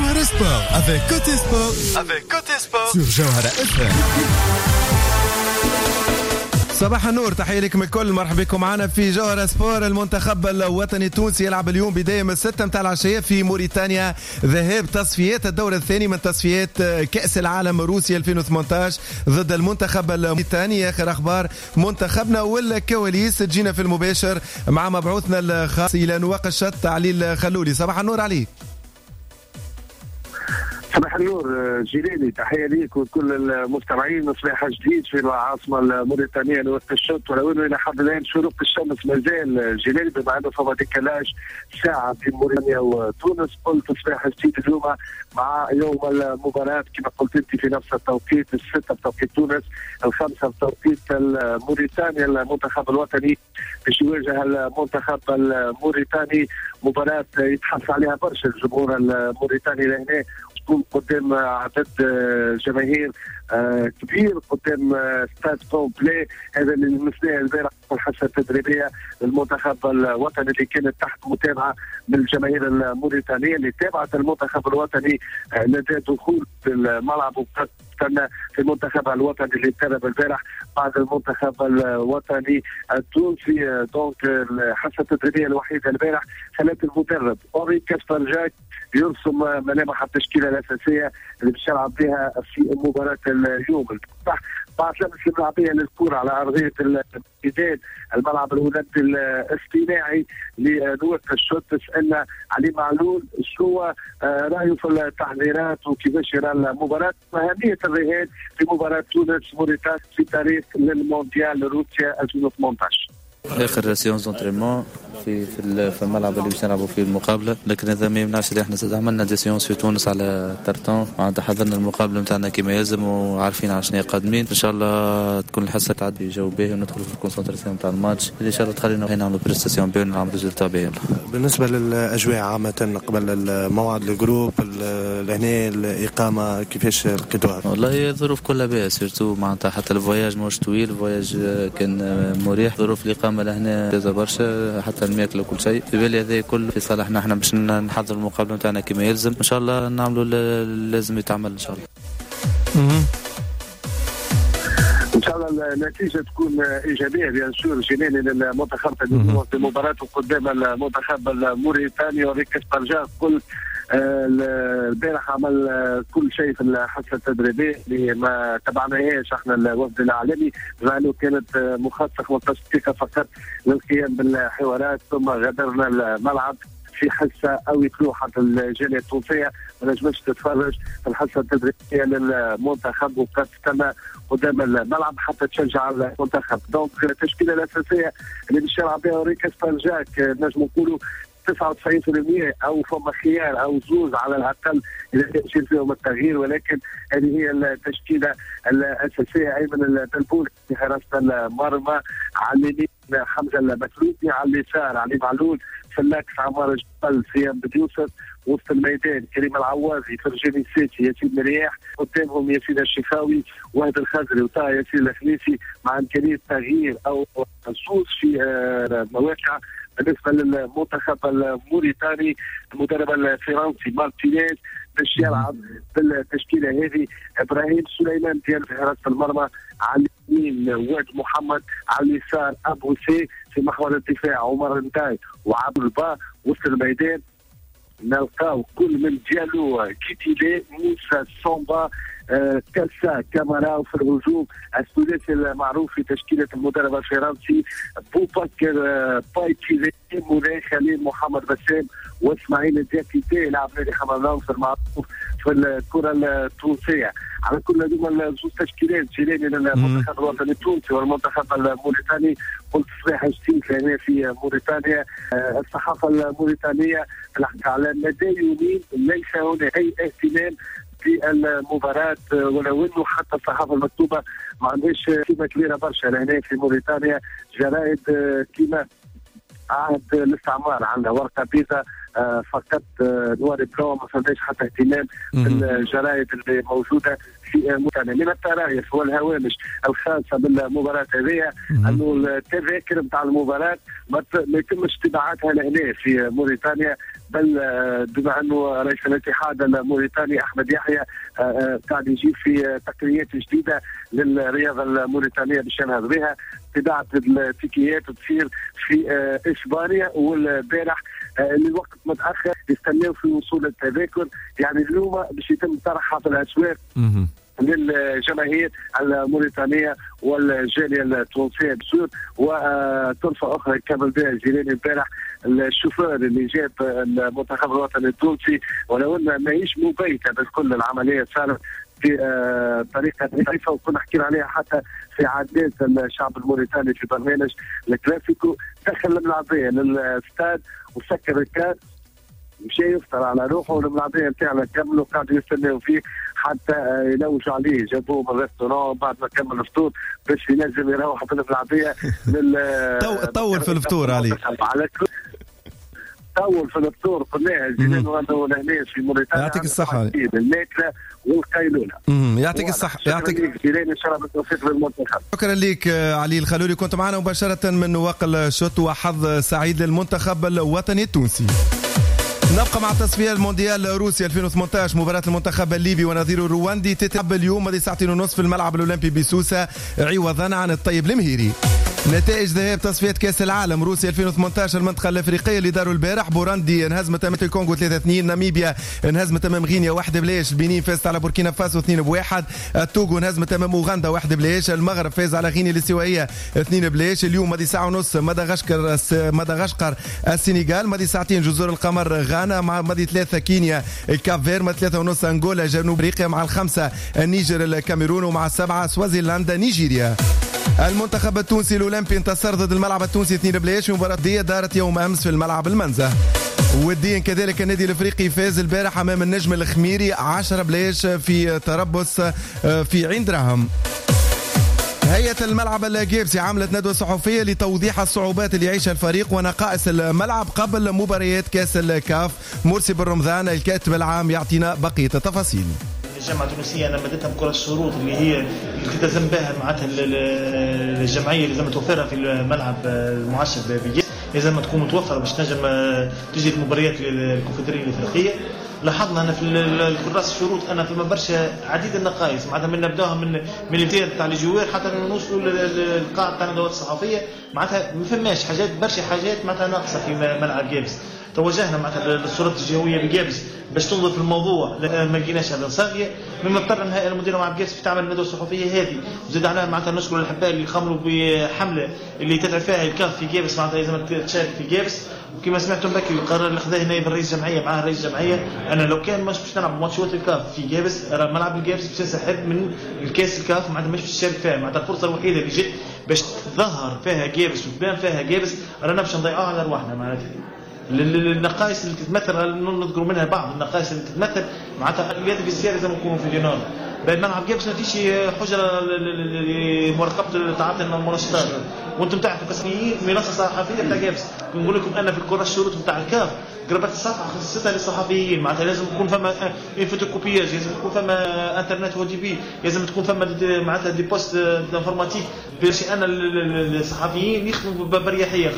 Jawhara Sport avec Côté Sport sur Jawhara FM. صباح النور، تحية لكم الكل، مرحبا بكم معنا في جوهرة سبور. المنتخب الوطني التونسي يلعب اليوم بداية من 6 متاع العشية في موريتانيا، ذهاب تصفيات الدور الثاني من تصفيات كأس العالم روسيا 2018 ضد المنتخب الموريتاني. آخر أخبار منتخبنا والكواليس تجينا في المباشر مع مبعوثنا الخاص إلى نواقشة علي الخلولي. صباح النور علي. صباح النور جيلاني، تحية ليك وكل المستمعين. صباح جديد في العاصمة الموريتانية لوقت الشوط، ولو انه الى حد الان شروق الشمس مازال جيلاني بما انه فما ديكالاج ساعة في موريتانيا وتونس. قلت صباح جديد اليوم مع يوم المباراة كما قلت انت في نفس التوقيت، 6 بتوقيت تونس، 5 بتوقيت موريتانيا. المنتخب الوطني باش يواجه المنتخب الموريتاني، مباراة يتحدث عليها برشا الجمهور الموريتاني لهنا، تكون قدام عدد جماهير كبير، قدام ستاد كومبلي. هذا اللي لمسناه البارح في الحصه التدريبيه للمنتخب الوطني اللي كانت تحت متابعه من الجماهير الموريتانيه اللي تابعت المنتخب الوطني لدى دخول الملعب، وكان في المنتخب الوطني اللي تدرب البارح بعد المنتخب الوطني التونسي. دونك الحصه التدريبيه الوحيده البارح خلت المدرب اوري كاسبرجاك يرسم ملامح التشكيله الاساسيه اللي باش يلعب بها في مباراه اليوم. بعد لمس الملعبيه للكره على ارضيه الميدان، الملعب الهولندي الاصطناعي لنواقش الشوط، سالنا علي معلول شو رايه في التحضيرات وكيفاش يرى المباراه واهميه الرهان في مباراه تونس موريتانيا في تاريخ للمونديال روسيا 2018. اخر سيونس دونترينمون في الملعب اللي باش نلعبوا فيه المقابله، لكن هذا ما يمنعش اللي احنا عملنا دي سيونس في تونس على ترتون، معناتها حضرنا المقابله نتاعنا كما يلزم وعارفين على شنو قادمين. ان شاء الله تكون الحصه تعدي جو باهي وندخل في الكونسنتراسيون نتاع الماتش اللي ان شاء الله تخلينا نعملوا بريستاسيون باهيه ونعملوا ريزلتا باهي. بالنسبه للاجواء عامه قبل الموعد الجروب لهنا الاقامه كيفاش لقيتوها؟ والله الظروف كلها باهيه، سيرتو معناتها حتى الفواياج مش طويل، الفواياج كان مريح، ظروف الاقامه لهنا جاز برشا، حتى الماكله وكل شيء في بالي هذا كل في صالحنا. احنا باش نحضر المقابله نتاعنا كما يلزم، ان شاء الله نعملوا لازم يتعمل ان شاء الله. ان شاء الله النتيجه تكون ايجابيه بيان سور جناني للمنتخب في مباراته قدام المنتخب الموريتاني. وريك كاسبرجاك كل البارح عمل كل شيء في الحصه التدريبيه اللي ما تبعناهاش احنا الوفد الاعلامي، بما انه كانت مخصصه 15 دقيقه فقط للقيام بالحوارات، ثم غادرنا الملعب في حصه او لوحه الجاليه التونسيه ما نجمش تتفرج في الحصه التدريبيه للمنتخب، وقد تم قدام الملعب حتى تشجع المنتخب. دونك التشكيله الاساسيه اللي باش يلعب بها اوري كاسبرجاك نجم نقولوا 99% او فما خيار او زوز على الاقل اذا يصير فيهم التغيير، ولكن هذه هي التشكيله الاساسيه. ايمن البلبول في حراسه المرمى، على اليمين حمزه المكلوفي، على اليسار علي معلول، في اللاكس عمار الجبل، سيام بن يوسف، وسط الميدان كريم العوازي، فرجاني السيسي، ياسين مرياح، قدامهم ياسين الشفاوي، وهد الخزري، وطه ياسين الخليسي، مع امكانيه تغيير او زوز في مواقع. بالنسبه للمنتخب الموريتاني المدرب الفرنسي مارتينيز باش يلعب بالتشكيله هذه ابراهيم سليمان ديال في حراسه المرمى، على اليمين واد محمد، على اليسار ابو سي، في محور الدفاع عمر نتاي وعبد البا، وسط الميدان نلقاو كل من ديالو كيتيلي، موسى، سومبا، كالسا، كامارا. وفي الهجوم الثلاثي المعروف في تشكيله المدرب الفرنسي بوبكر بايتيلي، مولاي خليل، محمد بسام، واسماعيل الدياكيتي لاعب نادي حمام المعروف في الكره التونسيه. على كل هذوما زوج تشكيلات جيراني للمنتخب الوطني التونسي والمنتخب الموريتاني. قلت صباح جديد هنا في موريتانيا. الصحافه الموريتانيه تحكي على مدى يومين ليس هناك اي اهتمام في المباراة، ولو انه حتى الصحافه المكتوبه ما عندهاش قيمه كبيره برشا لهنا في موريتانيا. جرائد كيما عهد الاستعمار عندها ورقه بيضاء فقط نوار بلون، ما فماش حتى اهتمام بالجرائد اللي موجوده في موريتانيا. من الطرائف والهوامش الخاصه بالمباراه هذه انه التذاكر نتاع المباراه ما يتمش طباعتها لهنا في موريتانيا، بل بما انه رئيس الاتحاد الموريتاني احمد يحيى قاعد يجيب في تقنيات جديده للرياضه الموريتانيه باش ينهض بها. طباعه التيكيات تصير في اسبانيا، والبارح لوقت متاخر يستناو في وصول التذاكر. يعني اليوم باش يتم طرحها في الاسواق للجماهير الموريتانيه والجاليه التونسيه بسور. وطرفه اخرى كمل بها الجيلاني البارح الشوفير اللي جاب المنتخب الوطني التونسي، ولو انها ماهيش مبيته بالكل العمليه صارت في طريقه ضعيفه، وكنا حكينا عليها حتى في عادات الشعب الموريتاني في برنامج الكلاسيكو. دخل الملاعبيه للاستاد وسكر الكاس، مشى يفطر على روحه، والملاعبيه نتاعنا كملوا قاعدوا يستناو فيه حتى يلوجوا عليه. جابوه من الريستوران بعد ما كمل الفطور باش ينجم يروح في الملاعبيه طول في الفطور عليه. طول في الفطور قلناها الجنان وانه لهنا في موريتانيا. يعطيك الصحة. الماكله والقيلوله. يعطيك الصحة. يعطيك الجيلاني. ان شاء الله بالتوفيق للمنتخب. شكرا لك علي الخلولي، كنت معنا مباشرة من نواقل شوت، وحظ سعيد للمنتخب الوطني التونسي. نبقى مع تصفية المونديال روسيا 2018. مباراة المنتخب الليبي ونظيره الرواندي تتلعب اليوم بعد 2:30 في الملعب الأولمبي بسوسة عوضا عن الطيب المهيري. نتائج ذهاب تصفية كأس العالم روسيا 2018 المنطقة الأفريقية اللي داروا البارح: بوراندي انهزمت أمام الكونغو 3-2، ناميبيا انهزمت أمام غينيا 1-0، البنين فازت على بوركينا فاسو 2-1، التوغو انهزمت أمام أوغندا 1-0، المغرب فاز على غينيا الاستوائية 2-0. اليوم ماضي ساعة ونص مدغشقر السنغال، ماضي ساعتين جزر القمر غانا، مع ماضي 3 كينيا الكاب فير، مع 3:30 أنغولا جنوب أفريقيا، مع 5 النيجر الكاميرون، ومع 7 سوازيلندا نيجيريا. المنتخب التونسي الأولمبي انتصر ضد الملعب التونسي 2-0 في مباراة ودية دارت يوم أمس في الملعب المنزه. وديا كذلك النادي الافريقي فاز البارح امام النجم الخميري 10-0 في تربص في عين دراهم. هيئة الملعب الجيبسي عملت ندوة صحفية لتوضيح الصعوبات اللي يعيشها الفريق ونقائص الملعب قبل مباريات كاس الكاف. مرسي بن رمضان الكاتب العام يعطينا بقية التفاصيل. الجامعة التونسية أنا بديتها بكل الشروط اللي هي التزم بها معناتها الجمعية اللي لازم توفرها في الملعب المعشب بجيبس، لازم تكون متوفرة باش تنجم تجي المباريات الكونفدرالية الأفريقية. لاحظنا أنا في الكراس الشروط أنا فما برشا عديد النقائص معناتها من نبداها من الامتياز تاع الجوار حتى نوصلوا للقاعة تاع الندوات الصحفية، معناتها ما فماش حاجات برشا حاجات معناتها ناقصة في ملعب جيبس. توجهنا معناتها للسلطات الجهويه بجابس باش تنظر في الموضوع، ما لقيناش هذا صاغيه، مما اضطر الهيئه المديره مع جابس في تعمل الندوه الصحفيه هذه. وزاد عليها معناتها نشكر الاحباء اللي خمروا بحمله اللي تدعى فيها الكاف في جابس، معناتها لازم تشارك في جابس. وكما سمعتم بكري القرار اللي خذاه نائب الرئيس الجمعيه معاه رئيس الجمعيه، انا لو كان مش باش نلعب ماتشات الكاف في جابس ملعب الجابس باش نسحب من الكاس الكاف، معناتها مش باش تشارك فيها، معناتها الفرصه الوحيده اللي جت باش تظهر فيها جابس وتبان فيها جابس رانا باش نضيعوها على ارواحنا. معناتها النقائص اللي تتمثل نذكر منها بعض النقائص اللي تتمثل معناتها اليد بالزياده لازم يكونوا في اليونان. بعد ملعب جابس ما فيش حجره لمراقبه تعاطي المنشطات، وانتم تعرفوا كصحفيين منصه صحفيه تاع جابس، نقول لكم انا في الكره الشروط نتاع الكاف قربت الصفحه خصصتها للصحفيين، معناتها لازم يكون فما فوتوكوبياج، لازم يكون فما انترنت او دي بي، لازم تكون فما معناتها دي بوست انفورماتيك باش انا الصحفيين يخدموا بريحيه.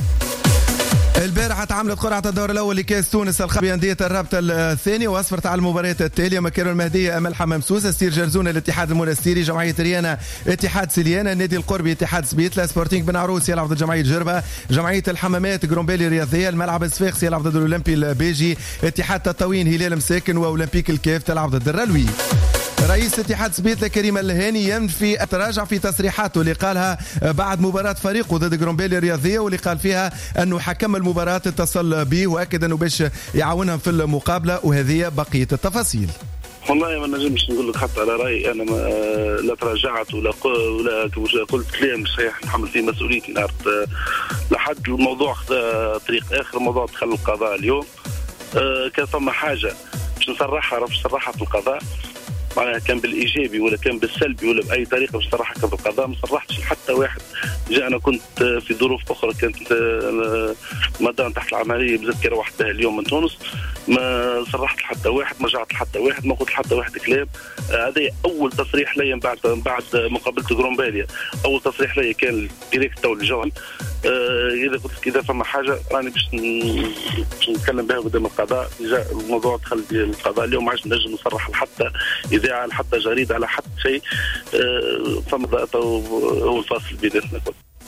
البارحة تعملت قرعة الدور الأول لكأس تونس الخاصة بأندية الرابطة الثانية، وأسفرت على المباريات التالية: مكارو المهدية أمل حمام سوسة، ستير جرزون الاتحاد المنستيري، جمعية ريانا اتحاد سليانة، النادي القربي اتحاد سبيتلا، سبورتينغ بن عروس يلعب ضد جمعية جربة، جمعية الحمامات جرومبيلي الرياضية، الملعب الصفاقسي يلعب ضد الأولمبي البيجي، اتحاد تطاوين هلال مساكن، وأولمبيك الكيف تلعب ضد الرلوي. رئيس اتحاد سبيتلا كريم اللهاني ينفي التراجع في تصريحاته اللي قالها بعد مباراة فريقه ضد جرومبيلي الرياضية، واللي قال فيها أنه حكم المباراة اتصل به وأكد أنه باش يعاونهم في المقابلة، وهذه بقية التفاصيل. والله ما نجمش نقول لك حتى على رأيي، أنا لا تراجعت ولا قلت كلام صحيح نحمل فيه مسؤوليتي. نعرف لحد الموضوع خذ طريق آخر، الموضوع دخل القضاء اليوم. كان فما حاجة باش نصرحها في القضاء، معناها كان بالايجابي ولا كان بالسلبي ولا باي طريقه باش صراحه في القضاء، ما صرحتش حتى واحد أنا كنت في ظروف أخرى، كانت مدام تحت العملية بذكر واحد بها اليوم من تونس، ما صرحت لحتى واحد، ما جعت لحتى واحد، ما قلت لحتى واحد كلام. هذا أول تصريح لي بعد مقابلة غرومباليا. أول تصريح لي كان ديريكت تو الجون. إذا قلت لك إذا فما حاجة راني باش نتكلم بها قدام القضاء. الموضوع دخل القضاء اليوم، ما عادش نجم نصرح لحتى إذاعة لحتى جريدة على حتى شيء. فما هو الفاصل بيناتنا.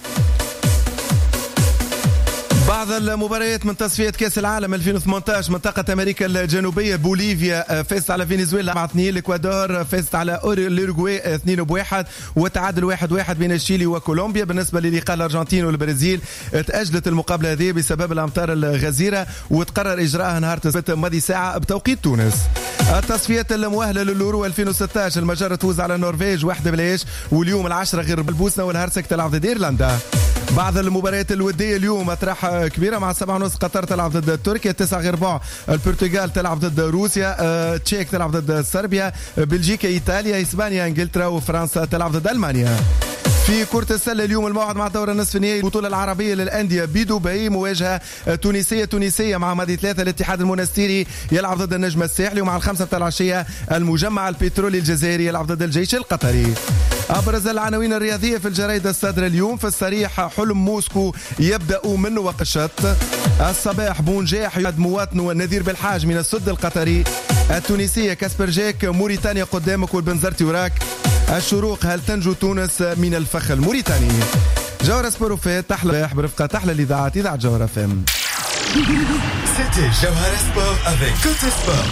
بعض المباريات من تصفيات كأس العالم 2018. منطقة أمريكا الجنوبية، بوليفيا فازت على فنزويلا 4-2، الإكوادور فازت على الأوروغواي 2-1، والتعادل 1-1 بين الشيلي وكولومبيا. بالنسبة للقاء الأرجنتين والبرازيل تأجلت المقابلة هذه بسبب الأمطار الغزيرة، وتقرر إجراءها نهار السبت ماضي ساعة بتوقيت تونس. التصفيات المؤهلة لليورو 2016، المجر تفوز على النرويج 1-0، واليوم 10 غير البوسنة والهرسك تلعب ضد إيرلندا. بعض المباريات الودية اليوم أطراح كبيرة، مع 7:30 قطر تلعب ضد تركيا، 9 غير ربع البرتغال تلعب ضد روسيا، تشيك تلعب ضد صربيا، بلجيكا إيطاليا، إسبانيا إنجلترا، وفرنسا تلعب ضد ألمانيا. في كرة السلة اليوم الموعد مع دورة نصف النهائي البطولة العربية للأندية بدبي، مواجهة تونسية مع ماضي 3. الاتحاد المنستيري يلعب ضد النجم الساحلي، ومع 5 متاع العشية المجمع البترولي الجزائري يلعب ضد الجيش القطري. أبرز العناوين الرياضية في الجرائد الصادرة اليوم. في الصريح، حلم موسكو يبدأ من وقشط. الصباح، بونجاح يعد مواطنه نذير بالحاج من السد القطري. التونسية، كاسبر جاك، موريتانيا قدامك والبنزرتي وراك. الشروق، هل تنجو تونس من الفخ الموريتاني؟ جوهرة سبوروفيت تحلى برفقة تحلى الإذاعة، إذاعة جوهرة فم. C'était Jawhara Sport avec Côté Sport.